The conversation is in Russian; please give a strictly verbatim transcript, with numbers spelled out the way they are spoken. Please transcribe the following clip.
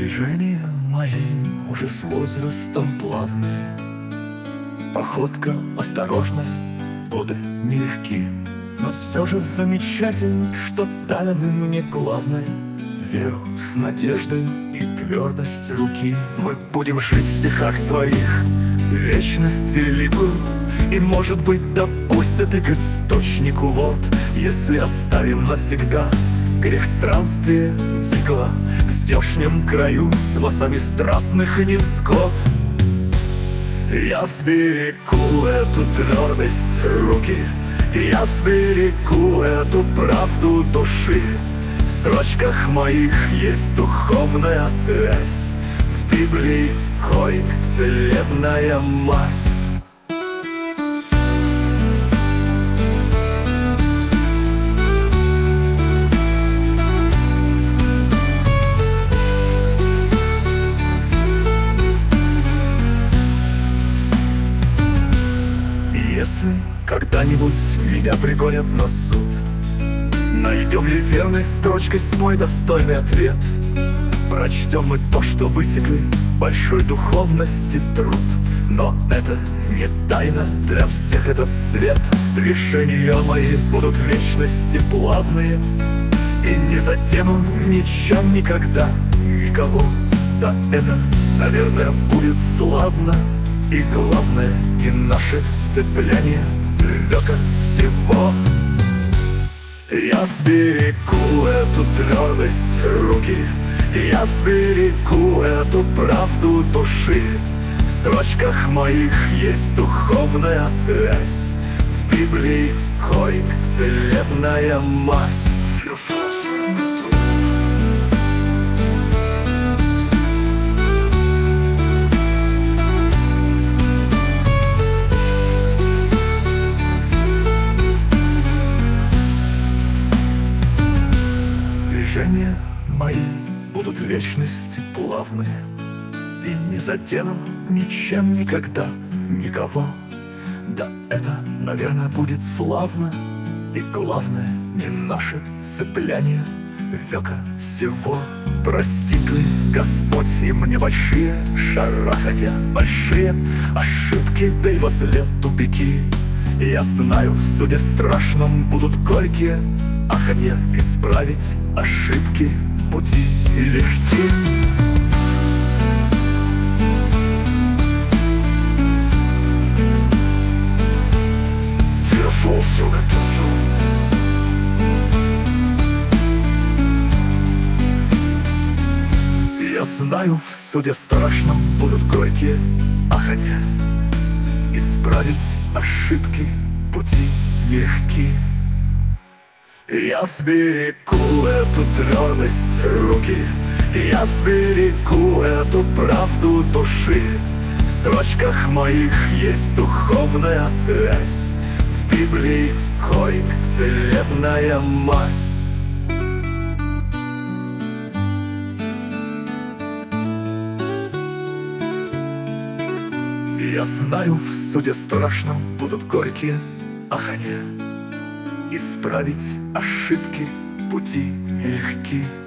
Движения мои уже с возрастом плавные, походка осторожная, годы нелегки, но все же замечательно, что дали мне главное — веру с надеждой и твердость руки. Мы будем жить в стихах своих, вечности либо, и, может быть, допустят и к источнику вод, если оставим навсегда грех странствия цикла в здешнем краю с массами страстных невзгод. Я сберегу эту твердость руки, я сберегу эту правду души. В строчках моих есть духовная связь, в Библии ходит целебная мазь. Если когда-нибудь меня пригонят на суд, найдем ли верной строчкой свой достойный ответ? Прочтем мы то, что высекли большой духовности труд. Но это не тайна для всех этот свет. Решения мои будут в вечности плавные, и не задену ничем никогда никого. Да это, наверное, будет славно. И главное, и наше цепляние века сего. Я сберегу эту твердость руки, я сберегу эту правду души. В строчках моих есть духовная связь, в Библии ходит целебная мазь. Движения мои будут в вечности плавные, и не задену ничем никогда никого. Да это, наверное, будет славно, и главное, не наше цепляние века сего. Простит ли Господь и мне большие шараханья, большие ошибки, да и возле тупики? Я знаю, в суде страшном будут горькие аханья, исправить ошибки пути и легки. Я знаю, в суде страшном будут горькие аханья, исправить ошибки пути нелегки. Я сберегу эту твердость руки, я сберегу эту правду души. В строчках моих есть духовная связь, в Библии ходит целебная мазь. Я знаю, в суде страшном будут горькие аханья, исправить ошибки пути нелегки.